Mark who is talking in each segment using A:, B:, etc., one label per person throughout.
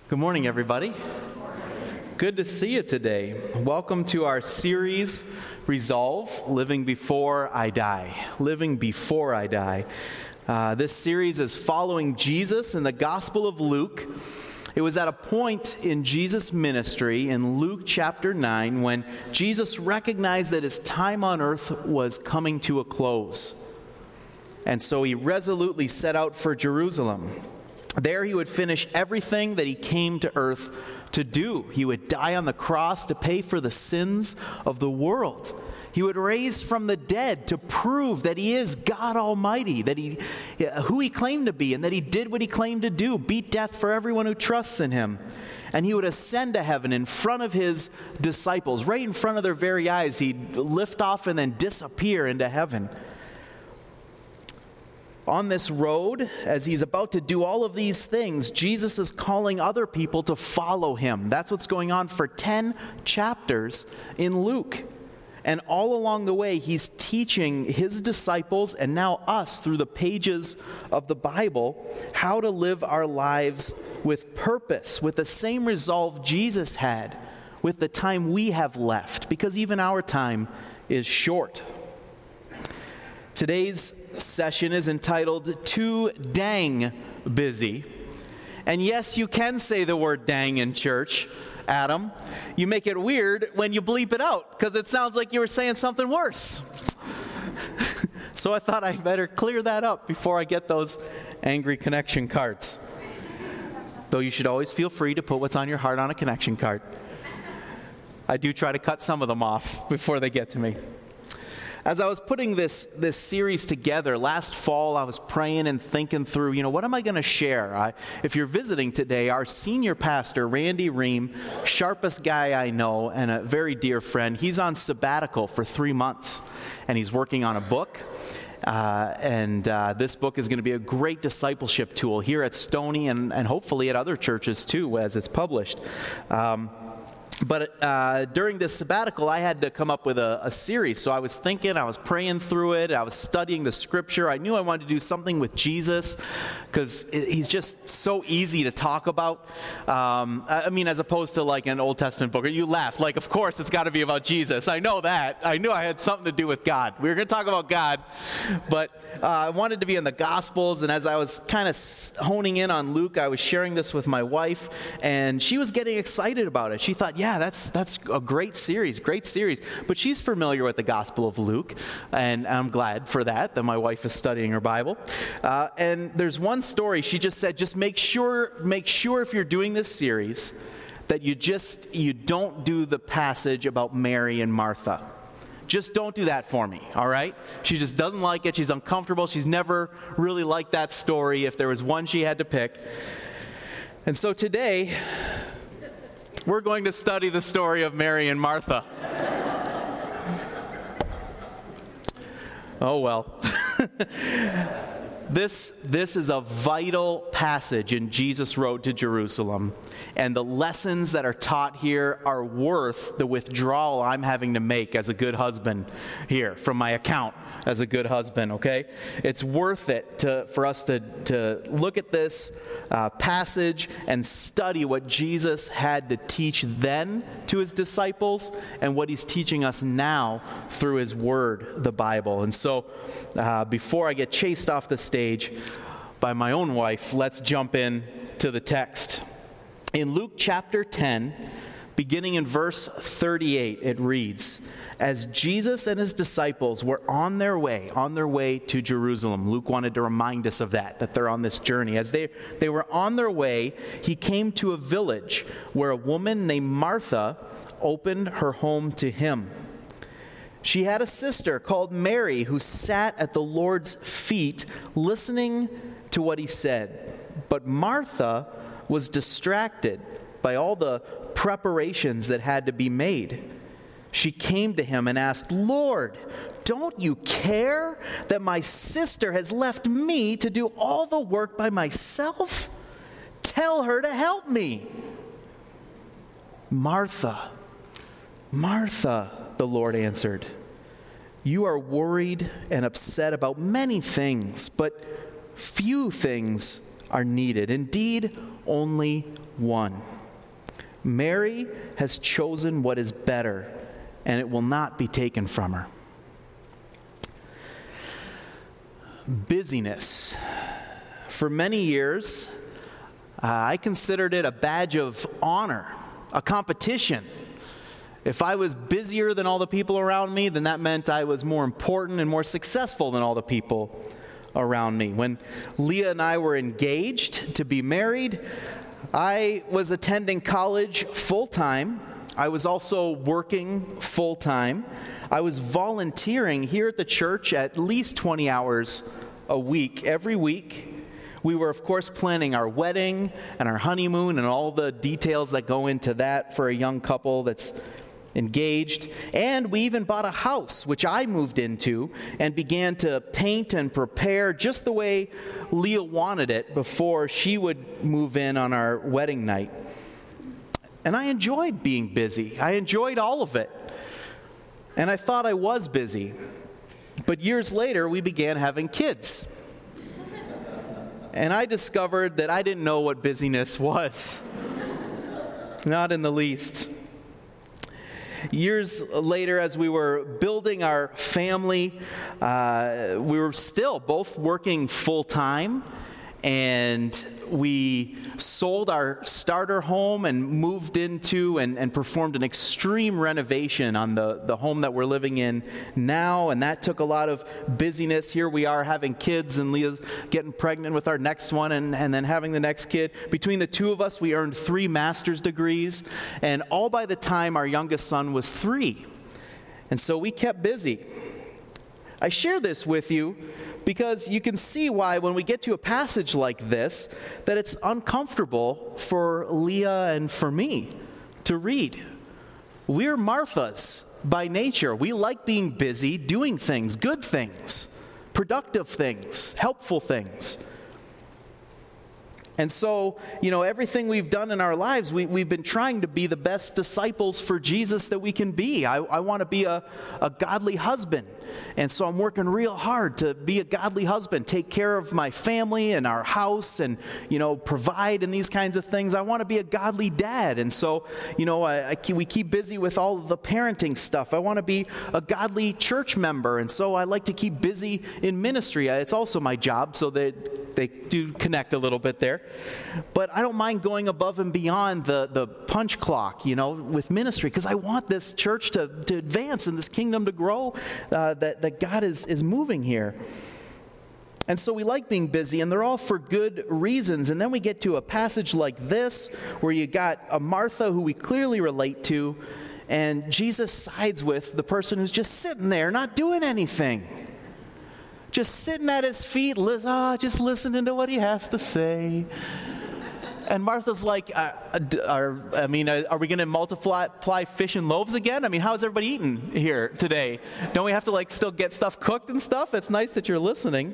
A: Good morning, everybody. Good to see you today. Welcome to our series, Resolve, Living Before I Die. Living Before I Die. This series is following Jesus in the Gospel of Luke. It was at a point in Jesus' ministry in Luke chapter 9 when Jesus recognized that his time on earth was coming to a close. And so he resolutely set out for Jerusalem. There he would finish everything that he came to earth to do. He would die on the cross to pay for the sins of the world. He would raise from the dead to prove that he is God Almighty, that who he claimed to be, and that he did what he claimed to do, beat death for everyone who trusts in him. And he would ascend to heaven in front of his disciples, right in front of their very eyes. He'd lift off and then disappear into heaven. On this road, as he's about to do all of these things, Jesus is calling other people to follow him. That's what's going on for 10 chapters in Luke. And all along the way, he's teaching his disciples and now us through the pages of the Bible how to live our lives with purpose, with the same resolve Jesus had with the time we have left, because even our time is short. Today's session is entitled Too Dang Busy. And yes, you can say the word dang in church, Adam. You make it weird when you bleep it out, because it sounds like you were saying something worse. So I thought I better clear that up before I get those angry connection cards. Though you should always feel free to put what's on your heart on a connection card. I do try to cut some of them off before they get to me. As I was putting this series together, last fall I was praying and thinking through, what am I going to share? If you're visiting today, our senior pastor, Randy Ream, sharpest guy I know and a very dear friend, he's on sabbatical for 3 months, and he's working on a book. This book is going to be a great discipleship tool here at Stony and hopefully at other churches too as it's published. But during this sabbatical, I had to come up with a series. So I was thinking, I was praying through it, I was studying the scripture. I knew I wanted to do something with Jesus because he's just so easy to talk about. As opposed to like an Old Testament book. You laugh, like, of course it's got to be about Jesus. I know that. I knew I had something to do with God. We were going to talk about God, but I wanted to be in the Gospels. And as I was kind of honing in on Luke, I was sharing this with my wife, and she was getting excited about it. She thought, yeah, that's a great series. But she's familiar with the Gospel of Luke, and I'm glad for that my wife is studying her Bible. And there's one story she just said, just make sure if you're doing this series that you don't do the passage about Mary and Martha. Just don't do that for me, all right? She just doesn't like it. She's uncomfortable. She's never really liked that story if there was one she had to pick. And so today, we're going to study the story of Mary and Martha. Oh, well. This is a vital passage in Jesus' road to Jerusalem. And the lessons that are taught here are worth the withdrawal I'm having to make as a good husband here from my account as a good husband, okay? It's worth it for us to look at this passage and study what Jesus had to teach then to his disciples and what he's teaching us now through his word, the Bible. And so before I get chased off the stage by my own wife, let's jump in to the text. In Luke chapter 10, beginning in verse 38, it reads, as Jesus and his disciples were on their way to Jerusalem. Luke wanted to remind us of that they're on this journey. As they were on their way, he came to a village where a woman named Martha opened her home to him. She had a sister called Mary who sat at the Lord's feet listening to what he said. But Martha was distracted by all the preparations that had to be made. She came to him and asked, Lord, don't you care that my sister has left me to do all the work by myself? Tell her to help me. Martha, Martha, the Lord answered, you are worried and upset about many things, but few things are needed. Indeed, only 1. Mary has chosen what is better, and it will not be taken from her. Busyness. For many years, I considered it a badge of honor, a competition. If I was busier than all the people around me, then that meant I was more important and more successful than all the people around me. When Leah and I were engaged to be married, I was attending college full-time. I was also working full-time. I was volunteering here at the church at least 20 hours a week, every week. We were, of course, planning our wedding and our honeymoon and all the details that go into that for a young couple that's engaged. And we even bought a house, which I moved into, and began to paint and prepare just the way Leah wanted it before she would move in on our wedding night. And I enjoyed being busy. I enjoyed all of it. And I thought I was busy. But years later, we began having kids. And I discovered that I didn't know what busyness was. Not in the least. Years later, as we were building our family, we were still both working full-time, and we sold our starter home and moved into and performed an extreme renovation on the home that we're living in now, and that took a lot of busyness. Here we are having kids, and Leah getting pregnant with our next one, and then having the next kid. Between the two of us, we earned 3 master's degrees, and all by the time our youngest son was 3. And so we kept busy. I share this with you because you can see why when we get to a passage like this, that it's uncomfortable for Leah and for me to read. We're Marthas by nature. We like being busy, doing things, good things, productive things, helpful things. And so, everything we've done in our lives, we've been trying to be the best disciples for Jesus that we can be. I want to be a godly husband. And so I'm working real hard to be a godly husband, take care of my family and our house and, provide and these kinds of things. I want to be a godly dad. And so, we keep busy with all of the parenting stuff. I want to be a godly church member. And so I like to keep busy in ministry. It's also my job, so they do connect a little bit there. But I don't mind going above and beyond the punch clock, with ministry, because I want this church to advance and this kingdom to grow, that God is moving here. And so we like being busy, and they're all for good reasons. And then we get to a passage like this, where you got a Martha who we clearly relate to, and Jesus sides with the person who's just sitting there, not doing anything. Just sitting at his feet, just listening to what he has to say. And Martha's like, are we going to multiply fish and loaves again? How's everybody eating here today? Don't we have to still get stuff cooked and stuff? It's nice that you're listening.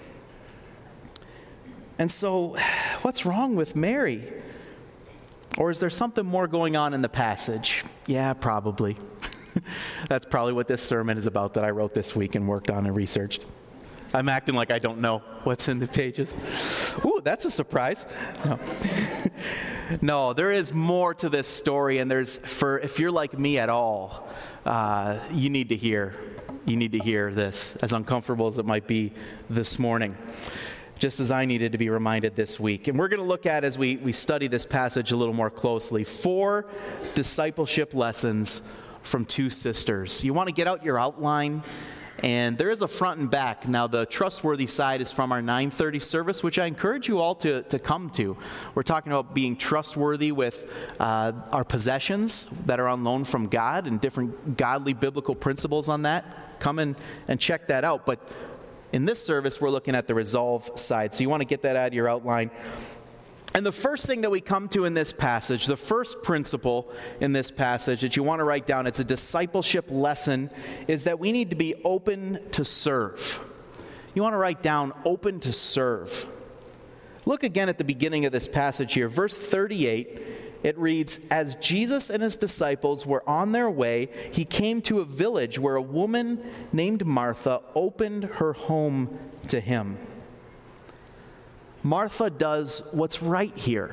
A: And so, what's wrong with Mary? Or is there something more going on in the passage? Yeah, probably. That's probably what this sermon is about that I wrote this week and worked on and researched. I'm acting like I don't know what's in the pages. Ooh, that's a surprise. No, there is more to this story, and if you're like me at all, you need to hear this, as uncomfortable as it might be this morning, just as I needed to be reminded this week. And we're going to look at, as we study this passage a little more closely, 4 discipleship lessons from 2 sisters. You want to get out your outline? And there is a front and back. Now, the trustworthy side is from our 9:30 service, which I encourage you all to come to. We're talking about being trustworthy with our possessions that are on loan from God and different godly biblical principles on that. Come and check that out. But in this service, we're looking at the resolve side. So you want to get that out of your outline. And the first thing that we come to in this passage, the first principle in this passage that you want to write down, it's a discipleship lesson, is that we need to be open to serve. You want to write down open to serve. Look again at the beginning of this passage here. Verse 38, it reads, "As Jesus and his disciples were on their way, he came to a village where a woman named Martha opened her home to him." Martha does what's right here.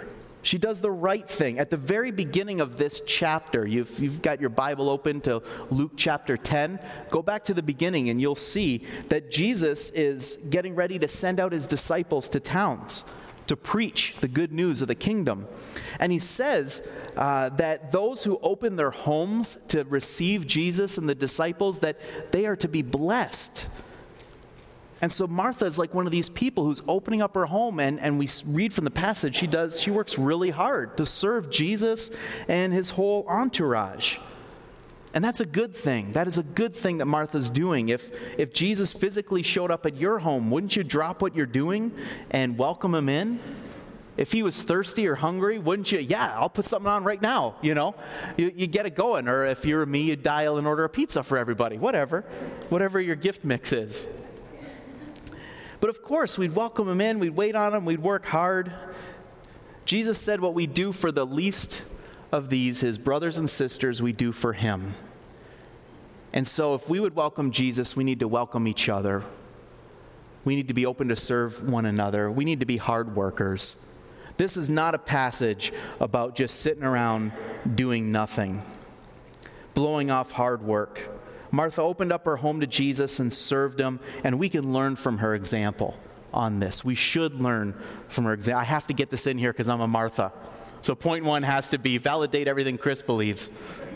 A: She does the right thing. At the very beginning of this chapter, you've got your Bible open to Luke chapter 10. Go back to the beginning and you'll see that Jesus is getting ready to send out his disciples to towns to preach the good news of the kingdom. And he says that those who open their homes to receive Jesus and the disciples, that they are to be blessed. And so Martha is like one of these people who's opening up her home, and we read from the passage, she works really hard to serve Jesus and his whole entourage. And that's a good thing. That is a good thing that Martha's doing. If Jesus physically showed up at your home, wouldn't you drop what you're doing and welcome him in? If he was thirsty or hungry, wouldn't you? Yeah, I'll put something on right now, you know. You get it going. Or if you're me, you dial and order a pizza for everybody. Whatever your gift mix is. But of course, we'd welcome him in, we'd wait on him, we'd work hard. Jesus said what we do for the least of these, his brothers and sisters, we do for him. And so if we would welcome Jesus, we need to welcome each other. We need to be open to serve one another. We need to be hard workers. This is not a passage about just sitting around doing nothing, blowing off hard work. Martha opened up her home to Jesus and served him, and we can learn from her example on this. We should learn from her example. I have to get this in here because I'm a Martha. So point one has to be validate everything Chris believes.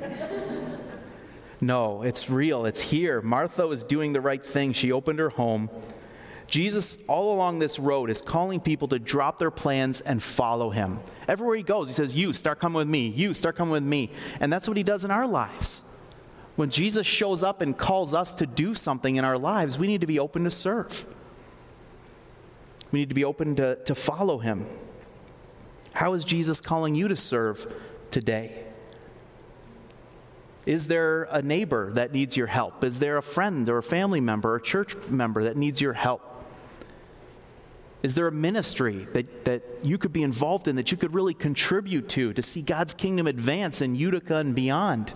A: No, it's real. It's here. Martha was doing the right thing. She opened her home. Jesus, all along this road, is calling people to drop their plans and follow him. Everywhere he goes, he says, you, start coming with me. You, start coming with me. And that's what he does in our lives. When Jesus shows up and calls us to do something in our lives, we need to be open to serve. We need to be open to follow him. How is Jesus calling you to serve today? Is there a neighbor that needs your help? Is there a friend or a family member or a church member that needs your help? Is there a ministry that you could be involved in, that you could really contribute to see God's kingdom advance in Utica and beyond?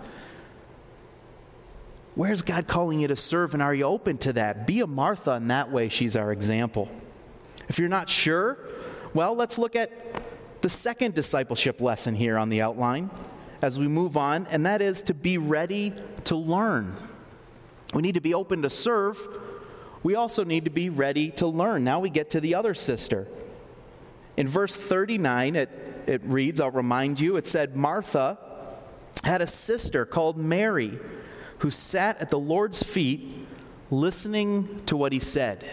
A: Where's God calling you to serve, and are you open to that? Be a Martha in that way. She's our example. If you're not sure, well, let's look at the second discipleship lesson here on the outline as we move on, and that is to be ready to learn. We need to be open to serve. We also need to be ready to learn. Now we get to the other sister. In verse 39, it reads, I'll remind you, it said, Martha had a sister called Mary, who sat at the Lord's feet listening to what he said.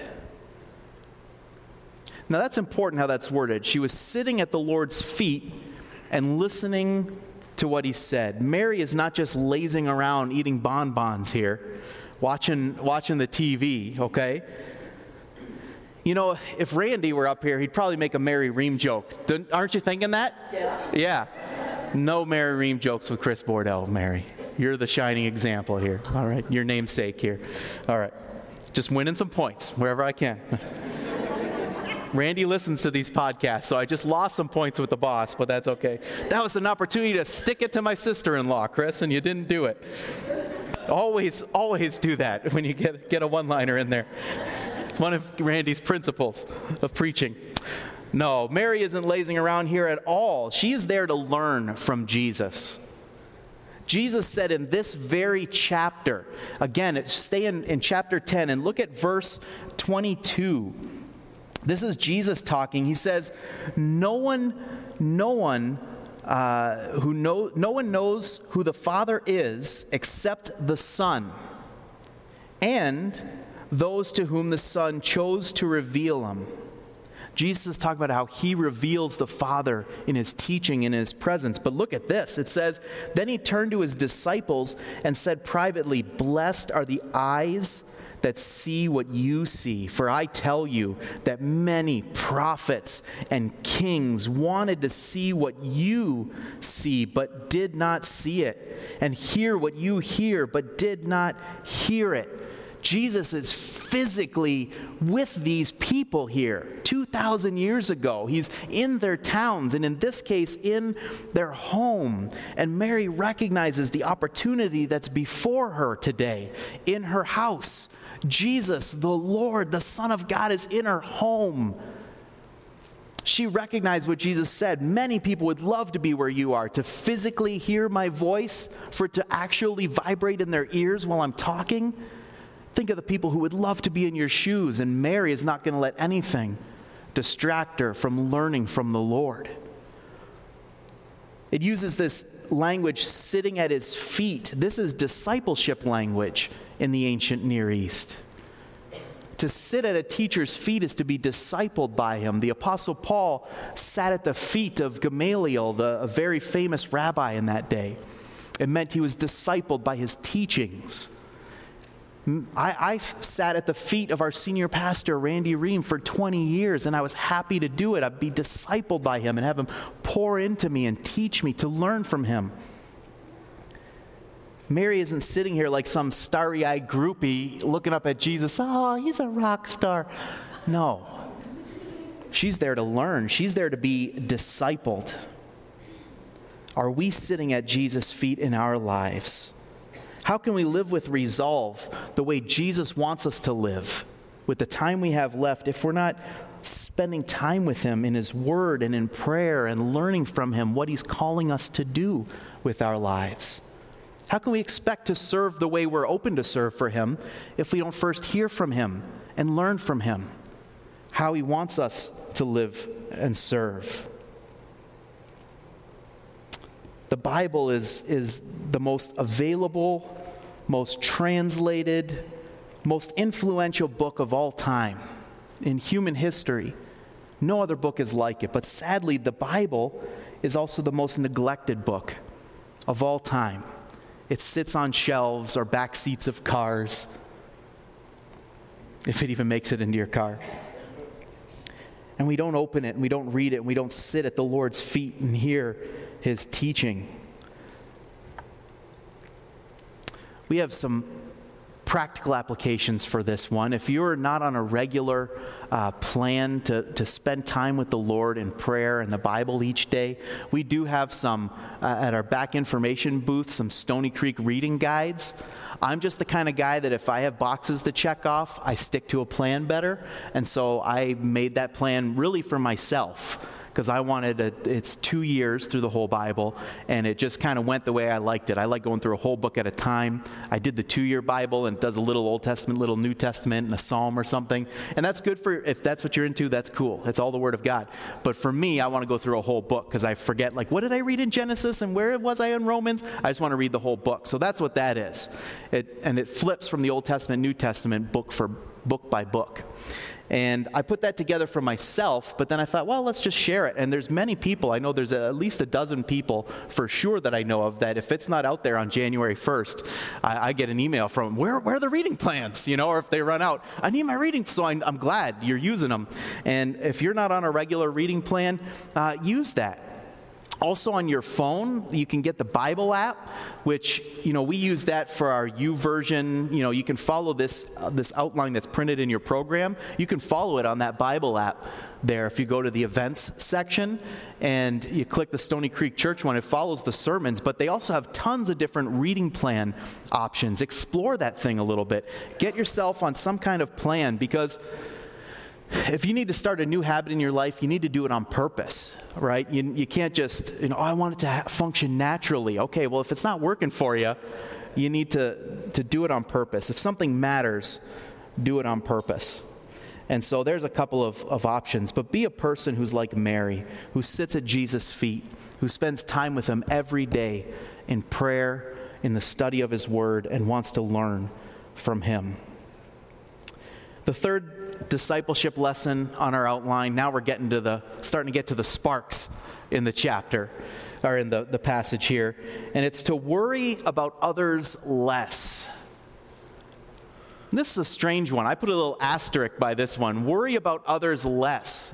A: Now that's important how that's worded. She was sitting at the Lord's feet and listening to what he said. Mary is not just lazing around eating bonbons here, watching the TV, okay? You know, if Randy were up here, he'd probably make a Mary Ream joke. Aren't you thinking that? Yeah. No Mary Ream jokes with Chris Bordell, Mary. You're the shining example here. All right, your namesake here. All right, just winning some points wherever I can. Randy listens to these podcasts, so I just lost some points with the boss, but that's okay. That was an opportunity to stick it to my sister-in-law, Chris, and you didn't do it. Always do that when you get a one-liner in there. One of Randy's principles of preaching. No, Mary isn't lazing around here at all. She is there to learn from Jesus. Jesus said in this very chapter, again, stay in chapter 10 and look at verse 22. This is Jesus talking. He says, no one knows who the Father is except the Son, and those to whom the Son chose to reveal him. Jesus is talking about how he reveals the Father in his teaching, in his presence. But look at this. It says, then he turned to his disciples and said privately, blessed are the eyes that see what you see. For I tell you that many prophets and kings wanted to see what you see, but did not see it, and hear what you hear, but did not hear it. Jesus is physically with these people here 2,000 years ago. He's in their towns, and in this case, in their home. And Mary recognizes the opportunity that's before her today in her house. Jesus, the Lord, the Son of God, is in her home. She recognized what Jesus said. Many people would love to be where you are, to physically hear my voice, for it to actually vibrate in their ears while I'm talking. Think of the people who would love to be in your shoes, and Mary is not going to let anything distract her from learning from the Lord. It uses this language, sitting at his feet. This is discipleship language in the ancient Near East. To sit at a teacher's feet is to be discipled by him. The Apostle Paul sat at the feet of Gamaliel, a very famous rabbi in that day. It meant he was discipled by his teachings. I sat at the feet of our senior pastor, Randy Ream, for 20 years, and I was happy to do it. I'd be discipled by him and have him pour into me and teach me to learn from him. Mary isn't sitting here like some starry-eyed groupie looking up at Jesus. Oh, he's a rock star. No. She's there to learn. She's there to be discipled. Are we sitting at Jesus' feet in our lives? How can we live with resolve the way Jesus wants us to live with the time we have left if we're not spending time with him in his word and in prayer and learning from him what he's calling us to do with our lives? How can we expect to serve the way we're open to serve for him if we don't first hear from him and learn from him how he wants us to live and serve? The Bible is the most available, most translated, most influential book of all time in human history. No other book is like it. But sadly, the Bible is also the most neglected book of all time. It sits on shelves or back seats of cars, if it even makes it into your car. And we don't open it, and we don't read it, and we don't sit at the Lord's feet and hear his teaching. We have some practical applications for this one. If you're not on a regular plan to spend time with the Lord in prayer and the Bible each day, we do have some at our back information booth, some Stony Creek reading guides. I'm just the kind of guy that if I have boxes to check off, I stick to a plan better. And so I made that plan really for myself, because I wanted it's 2 years through the whole Bible, and it just kind of went the way I liked it. I like going through a whole book at a time. I did the 2-year Bible, and it does a little Old Testament, little New Testament, and a Psalm or something. And that's good for, if that's what you're into, that's cool. It's all the Word of God. But for me, I want to go through a whole book, because I forget, like, what did I read in Genesis, and where was I in Romans? I just want to read the whole book. So that's what that is. It flips from the Old Testament, New Testament, book by book. And I put that together for myself, but then I thought, well, let's just share it. And there's many people, I know there's at least a dozen people for sure that I know of, that if it's not out there on January 1st, I get an email from them, where are the reading plans? Or if they run out, I need my reading. So I'm glad you're using them. And if you're not on a regular reading plan, use that. Also on your phone, you can get the Bible app, which, we use that for our YouVersion. You can follow this outline that's printed in your program. You can follow it on that Bible app there. If you go to the events section and you click the Stony Creek Church one, it follows the sermons, but they also have tons of different reading plan options. Explore that thing a little bit. Get yourself on some kind of plan, because if you need to start a new habit in your life, you need to do it on purpose, right? You can't just, I want it to function naturally. Okay, well, if it's not working for you, you need to do it on purpose. If something matters, do it on purpose. And so there's a couple of options. But be a person who's like Mary, who sits at Jesus' feet, who spends time with him every day in prayer, in the study of his word, and wants to learn from him. The third discipleship lesson on our outline, now we're starting to get to the sparks in the chapter, or in the passage here, and it's to worry about others less. This is a strange one. I put a little asterisk by this one. Worry about others less.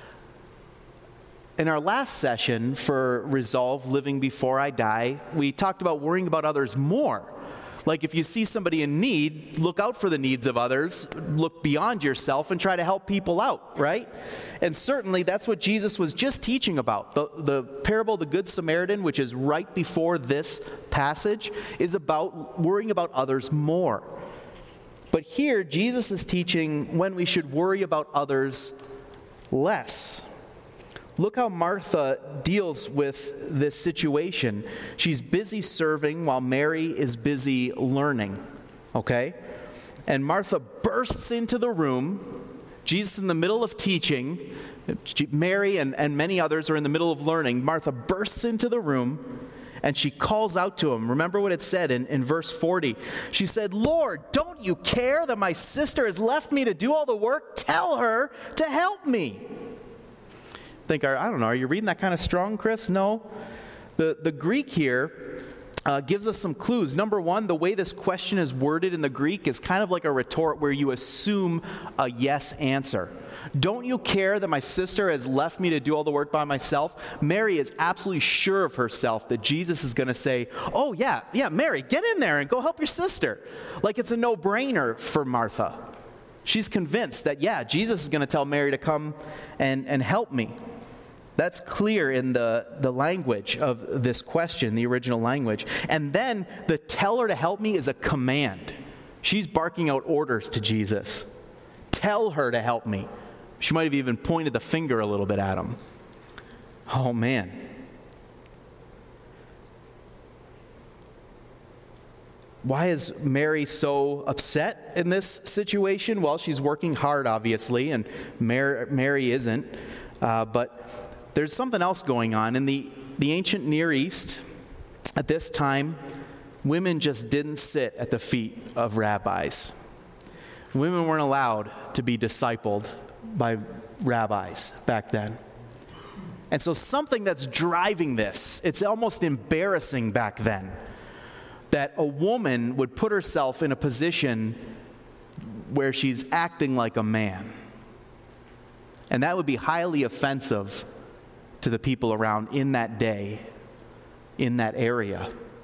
A: In our last session for Resolve, Living Before I Die, we talked about worrying about others more. Like if you see somebody in need, look out for the needs of others, look beyond yourself and try to help people out, right? And certainly that's what Jesus was just teaching about. The parable of the Good Samaritan, which is right before this passage, is about worrying about others more. But here, Jesus is teaching when we should worry about others less. look how Martha deals with this situation. She's busy serving while Mary is busy learning, okay? And Martha bursts into the room. Jesus in the middle of teaching. Mary and many others are in the middle of learning. Martha bursts into the room and she calls out to him. Remember what it said in verse 40. She said, "Lord, don't you care that my sister has left me to do all the work? Tell her to help me." I don't know, are you reading that kind of strong, Chris? No. The Greek here gives us some clues. Number one, the way this question is worded in the Greek is kind of like a retort where you assume a yes answer. Don't you care that my sister has left me to do all the work by myself? Mary is absolutely sure of herself that Jesus is going to say, "Oh, yeah, Mary, get in there and go help your sister." Like it's a no-brainer for Martha. She's convinced that, Jesus is going to tell Mary to come and help me. That's clear in the language of this question, the original language. And then the "tell her to help me" is a command. She's barking out orders to Jesus. Tell her to help me. She might have even pointed the finger a little bit at him. Oh, man. Why is Mary so upset in this situation? Well, she's working hard, obviously, and Mary isn't. But there's something else going on. In the ancient Near East, at this time, women just didn't sit at the feet of rabbis. Women weren't allowed to be discipled by rabbis back then. And so something that's driving this, it's almost embarrassing back then, that a woman would put herself in a position where she's acting like a man. And that would be highly offensive to the people around in that day, in that area.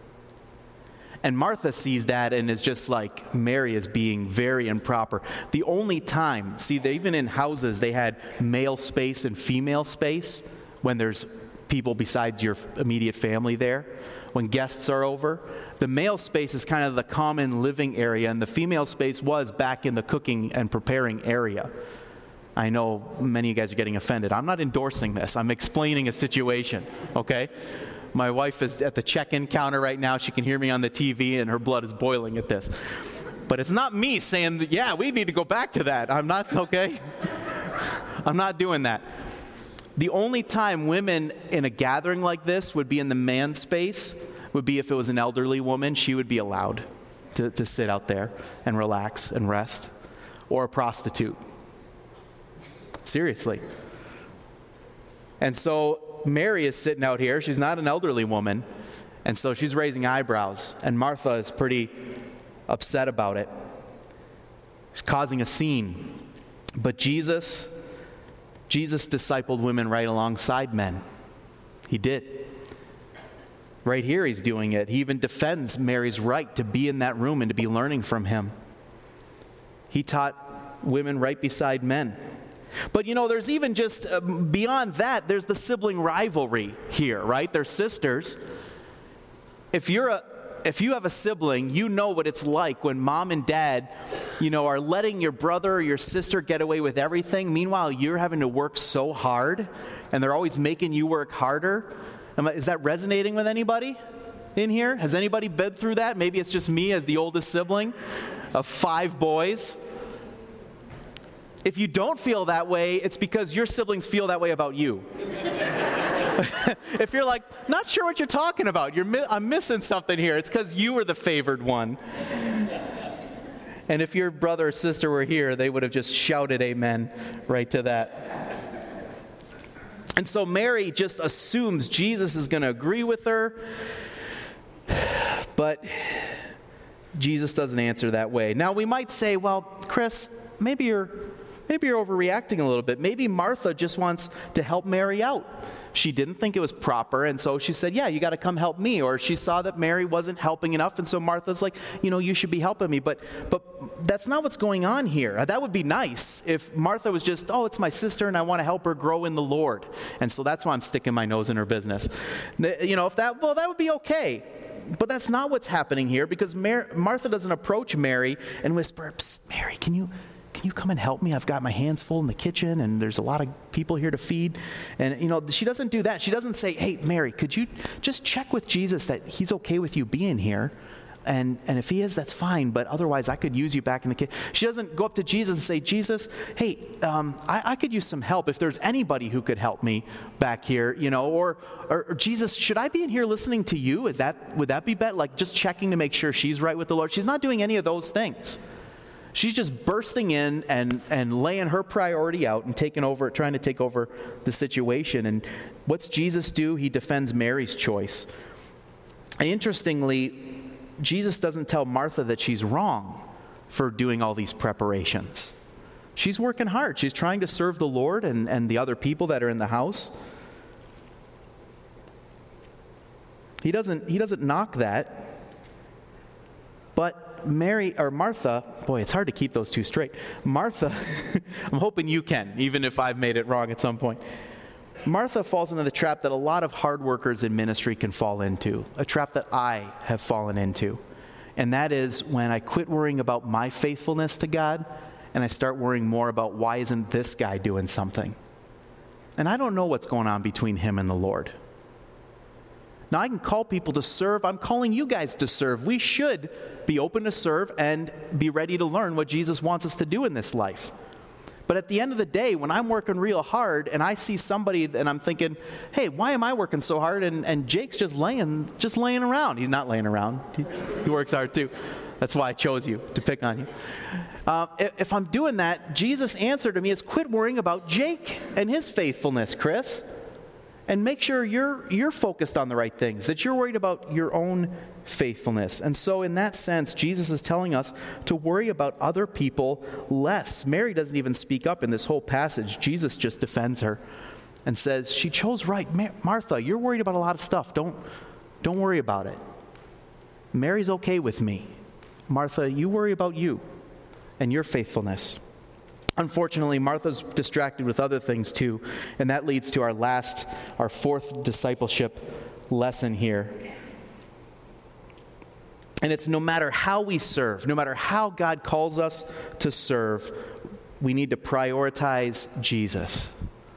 A: And Martha sees that and is just like, Mary is being very improper. The only time, even in houses, they had male space and female space when there's people besides your immediate family there. When guests are over, the male space is kind of the common living area, and the female space was back in the cooking and preparing area. I know many of you guys are getting offended. I'm not endorsing this. I'm explaining a situation, okay? My wife is at the check-in counter right now. She can hear me on the TV, and her blood is boiling at this. But it's not me saying, that, we need to go back to that. I'm not, okay? I'm not doing that. The only time women in a gathering like this would be in the man space would be if it was an elderly woman. She would be allowed to sit out there and relax and rest. Or a prostitute. Seriously. And so Mary is sitting out here. She's not an elderly woman. And so she's raising eyebrows. And Martha is pretty upset about it. She's causing a scene. But Jesus discipled women right alongside men. He did. Right here he's doing it. He even defends Mary's right to be in that room and to be learning from him. He taught women right beside men. But there's even just beyond that, there's the sibling rivalry here, right? They're sisters. If you have a sibling, you know what it's like when mom and dad, are letting your brother or your sister get away with everything. Meanwhile, you're having to work so hard, and they're always making you work harder. Is that resonating with anybody in here? Has anybody been through that? Maybe it's just me as the oldest sibling of 5 boys. If you don't feel that way, it's because your siblings feel that way about you. If you're like, not sure what you're talking about, I'm missing something here, it's because you were the favored one. And if your brother or sister were here, they would have just shouted amen right to that. And so Mary just assumes Jesus is going to agree with her, but Jesus doesn't answer that way. Now we might say, well, Chris, maybe you're overreacting a little bit. Maybe Martha just wants to help Mary out. She didn't think it was proper, and so she said, you got to come help me. Or she saw that Mary wasn't helping enough, and so Martha's like, you should be helping me. But that's not what's going on here. That would be nice if Martha was just, it's my sister, and I want to help her grow in the Lord. And so that's why I'm sticking my nose in her business. That would be okay. But that's not what's happening here, because Martha doesn't approach Mary and whisper, "Psst, Mary, can you can you come and help me? I've got my hands full in the kitchen and there's a lot of people here to feed. And, she doesn't do that. She doesn't say, hey, Mary, could you just check with Jesus that he's okay with you being here? And if he is, that's fine. But otherwise, I could use you back in the kitchen. She doesn't go up to Jesus and say, Jesus, hey, I could use some help if there's anybody who could help me back here, or Jesus, should I be in here listening to you? Would that be better? Like just checking to make sure she's right with the Lord. She's not doing any of those things. She's just bursting in and laying her priority out and trying to take over the situation. And what's Jesus do? He defends Mary's choice. And interestingly, Jesus doesn't tell Martha that she's wrong for doing all these preparations. She's working hard. She's trying to serve the Lord and the other people that are in the house. He doesn't knock that. But Martha, boy, it's hard to keep those two straight. Martha, I'm hoping you can, even if I've made it wrong at some point. Martha falls into the trap that a lot of hard workers in ministry can fall into, a trap that I have fallen into. And that is when I quit worrying about my faithfulness to God and I start worrying more about why isn't this guy doing something? And I don't know what's going on between him and the Lord. Now, I can call people to serve. I'm calling you guys to serve. We should be open to serve and be ready to learn what Jesus wants us to do in this life. But at the end of the day, when I'm working real hard and I see somebody and I'm thinking, hey, why am I working so hard? And Jake's just laying around. He's not laying around. He works hard too. That's why I chose you, to pick on you. If I'm doing that, Jesus' answer to me is quit worrying about Jake and his faithfulness, Chris. And make sure you're focused on the right things, that you're worried about your own faithfulness. And so in that sense, Jesus is telling us to worry about other people less. Mary doesn't even speak up in this whole passage. Jesus just defends her and says, she chose right. Martha, you're worried about a lot of stuff. Don't worry about it. Mary's okay with me. Martha, you worry about you and your faithfulness. Unfortunately, Martha's distracted with other things too, and that leads to our fourth discipleship lesson here. And it's no matter how we serve, no matter how God calls us to serve, we need to prioritize Jesus.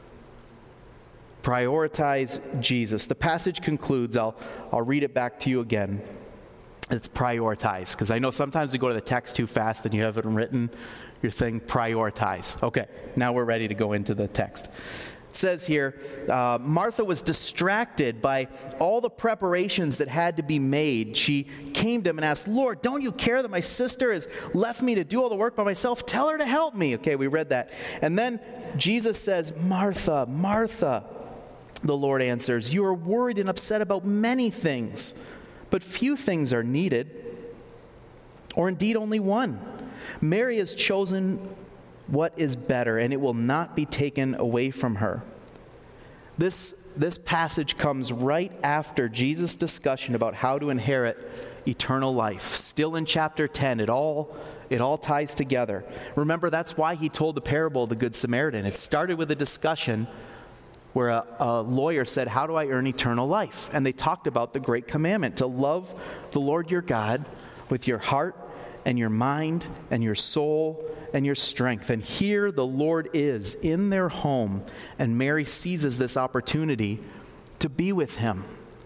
A: Prioritize Jesus. The passage concludes, I'll read it back to you again. It's prioritize, because I know sometimes we go to the text too fast and you have it written, your thing, prioritize. Okay, now we're ready to go into the text. It says here, Martha was distracted by all the preparations that had to be made. She came to him and asked, Lord, don't you care that my sister has left me to do all the work by myself? Tell her to help me. Okay, we read that. And then Jesus says, Martha, Martha, the Lord answers, you are worried and upset about many things, but few things are needed, or indeed only one. Mary has chosen what is better, and it will not be taken away from her. This passage comes right after Jesus' discussion about how to inherit eternal life. Still in chapter 10, it all ties together. Remember, that's why he told the parable of the Good Samaritan. It started with a discussion where a lawyer said, how do I earn eternal life? And they talked about the great commandment, to love the Lord your God with your heart and your mind and your soul and your strength. And here the Lord is in their home, and Mary seizes this opportunity to be with him.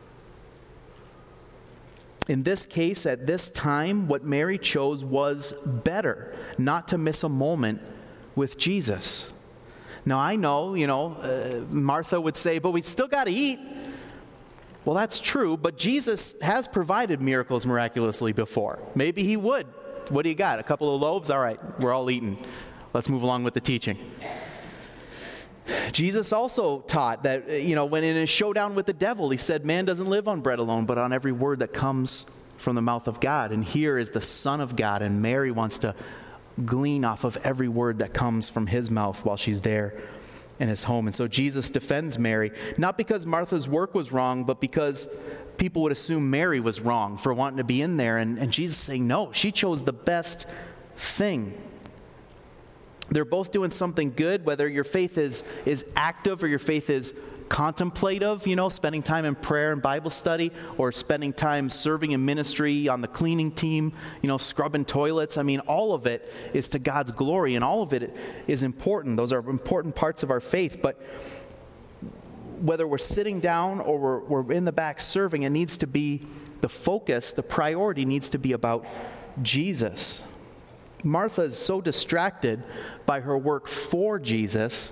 A: In this case, at this time, what Mary chose was better, not to miss a moment with Jesus. Now, I know, Martha would say, but we still got to eat. Well, that's true, but Jesus has provided miracles miraculously before. Maybe he would. What do you got? A couple of loaves? All right, we're all eating. Let's move along with the teaching. Jesus also taught that, when in a showdown with the devil, he said, man doesn't live on bread alone, but on every word that comes from the mouth of God. And here is the Son of God, and Mary wants to glean off of every word that comes from his mouth while she's there in his home. And so Jesus defends Mary, not because Martha's work was wrong, but because people would assume Mary was wrong for wanting to be in there. And Jesus is saying, no, she chose the best thing. They're both doing something good, whether your faith is active or your faith is contemplative, spending time in prayer and Bible study, or spending time serving in ministry on the cleaning team, scrubbing toilets. I mean, all of it is to God's glory, and all of it is important. Those are important parts of our faith. But whether we're sitting down or we're in the back serving, it needs to be the focus, the priority needs to be about Jesus. Martha is so distracted by her work for Jesus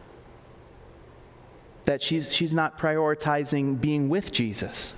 A: that she's not prioritizing being with Jesus.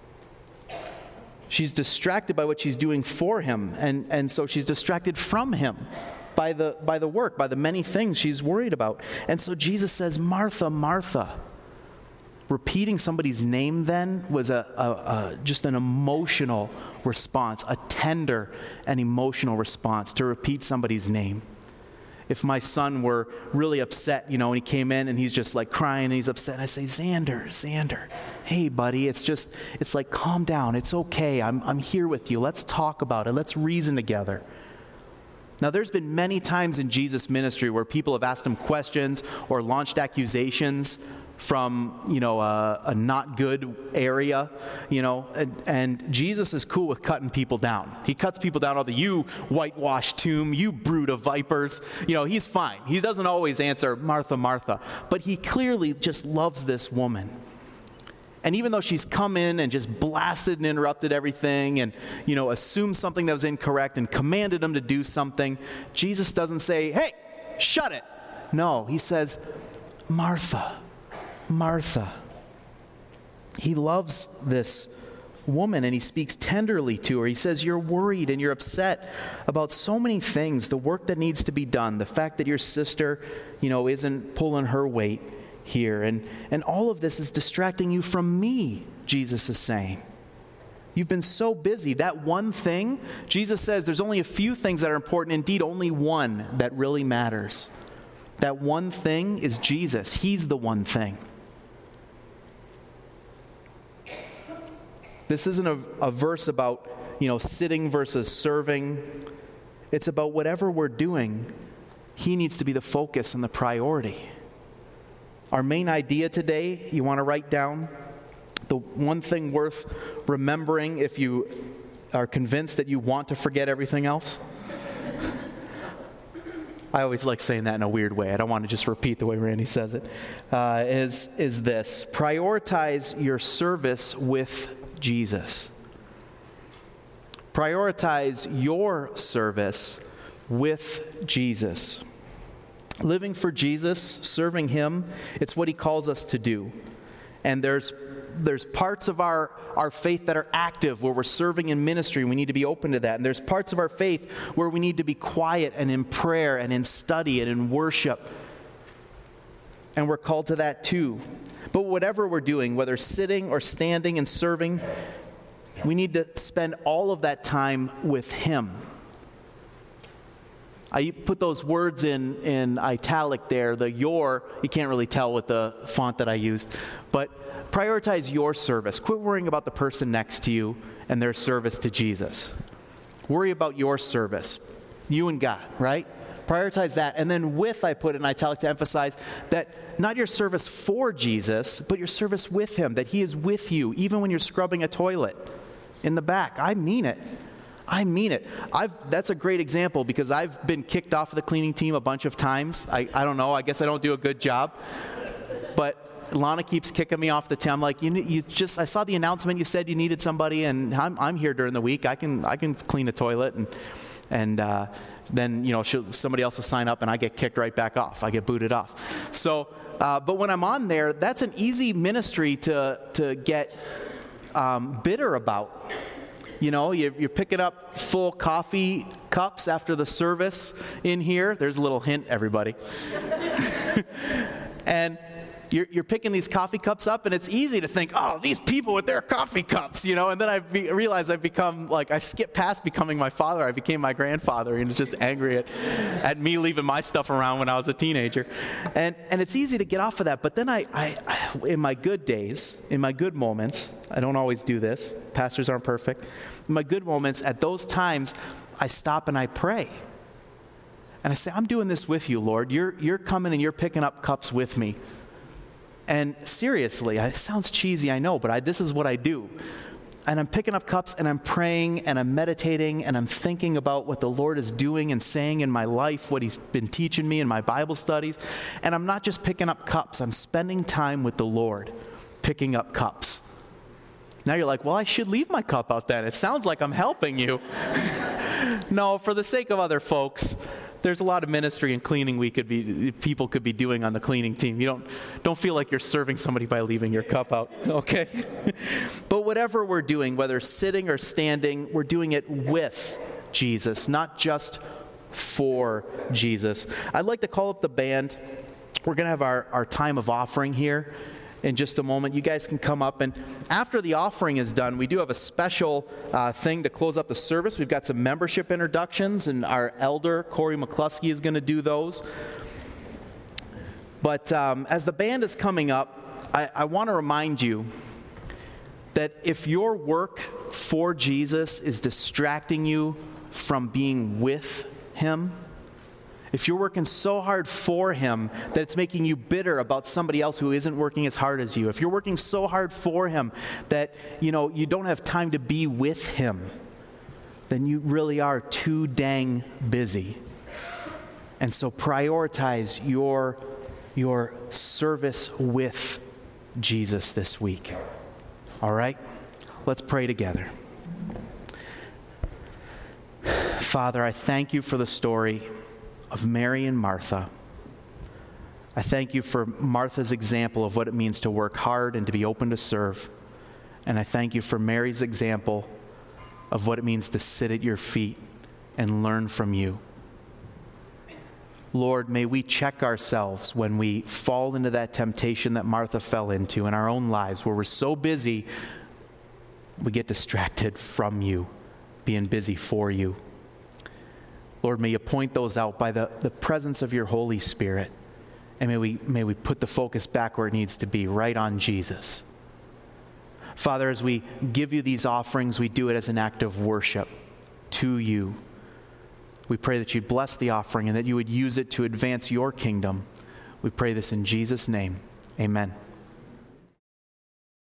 A: She's distracted by what she's doing for him, and so she's distracted from him by the work, by the many things she's worried about. And so Jesus says, Martha, Martha. Repeating somebody's name then was just an emotional response, a tender and emotional response to repeat somebody's name. If my son were really upset, and he came in and he's just like crying and he's upset, I say, Xander, hey buddy, it's like, calm down, it's okay, I'm here with you, let's talk about it, let's reason together. Now, there's been many times in Jesus' ministry where people have asked him questions or launched accusations from, a not good area, and Jesus is cool with cutting people down. He cuts people down, all the you whitewashed tomb, you brood of vipers, he's fine. He doesn't always answer, Martha, Martha, but he clearly just loves this woman. And even though she's come in and just blasted and interrupted everything and, assumed something that was incorrect and commanded him to do something, Jesus doesn't say, hey, shut it. No, he says, Martha, Martha. He loves this woman and he speaks tenderly to her. He says, you're worried and you're upset about so many things, the work that needs to be done, the fact that your sister, isn't pulling her weight here. And all of this is distracting you from me, Jesus is saying. You've been so busy. That one thing, Jesus says there's only a few things that are important, indeed only one that really matters. That one thing is Jesus. He's the one thing. This isn't a verse about, sitting versus serving. It's about whatever we're doing, he needs to be the focus and the priority. Our main idea today, you want to write down the one thing worth remembering if you are convinced that you want to forget everything else. I always like saying that in a weird way. I don't want to just repeat the way Randy says it. Is this: prioritize your service with Jesus. Prioritize your service with Jesus. Living for Jesus, serving him, it's what he calls us to do. And there's parts of our faith that are active, where we're serving in ministry. We need to be open to that. And there's parts of our faith where we need to be quiet and in prayer and in study and in worship. And we're called to that too. But whatever we're doing, whether sitting or standing and serving, we need to spend all of that time with him. I put those words in italic there, you can't really tell with the font that I used, but prioritize your service. Quit worrying about the person next to you and their service to Jesus. Worry about your service, you and God, right? Prioritize that. And then I put in italic to emphasize that not your service for Jesus, but your service with him, that he is with you, even when you're scrubbing a toilet in the back. I mean it. That's a great example because I've been kicked off of the cleaning team a bunch of times. I don't know. I guess I don't do a good job. But Lana keeps kicking me off the team. I'm like, I saw the announcement. You said you needed somebody, and I'm here during the week. I can clean a toilet, and then somebody else will sign up, and I get kicked right back off. I get booted off. So, but when I'm on there, that's an easy ministry to get bitter about. You're picking up full coffee cups after the service in here. There's a little hint, everybody. And you're picking these coffee cups up, and it's easy to think, oh, these people with their coffee cups, And then I realize I've become, I skipped past becoming my father. I became my grandfather, and was just angry at me leaving my stuff around when I was a teenager. And it's easy to get off of that. But then I in my good days, in my good moments, I don't always do this. Pastors aren't perfect. In my good moments, at those times, I stop and I pray. And I say, I'm doing this with you, Lord. You're coming and you're picking up cups with me. And seriously, it sounds cheesy, I know, but this is what I do. And I'm picking up cups and I'm praying and I'm meditating and I'm thinking about what the Lord is doing and saying in my life, what he's been teaching me in my Bible studies. And I'm not just picking up cups, I'm spending time with the Lord picking up cups. Now you're like, well, I should leave my cup out then. It sounds like I'm helping you. No, for the sake of other folks, there's a lot of ministry and cleaning people could be doing on the cleaning team. You don't feel like you're serving somebody by leaving your cup out, okay? But whatever we're doing, whether sitting or standing, we're doing it with Jesus, not just for Jesus. I'd like to call up the band. We're going to have our time of offering here in just a moment. You guys can come up, and after the offering is done, we do have a special thing to close up the service. We've got some membership introductions, and our elder, Corey McCluskey, is going to do those. But as the band is coming up, I want to remind you that if your work for Jesus is distracting you from being with him, if you're working so hard for him that it's making you bitter about somebody else who isn't working as hard as you, if you're working so hard for him that you don't have time to be with him, then you really are too dang busy. And so prioritize your service with Jesus this week. All right? Let's pray together. Father, I thank you for the story of Mary and Martha. I thank you for Martha's example of what it means to work hard and to be open to serve. And I thank you for Mary's example of what it means to sit at your feet and learn from you. Lord, may we check ourselves when we fall into that temptation that Martha fell into in our own lives, where we're so busy, we get distracted from you, being busy for you. Lord, may you point those out by the presence of your Holy Spirit. And may we put the focus back where it needs to be, right on Jesus. Father, as we give you these offerings, we do it as an act of worship to you. We pray that you'd bless the offering and that you would use it to advance your kingdom. We pray this in Jesus' name. Amen.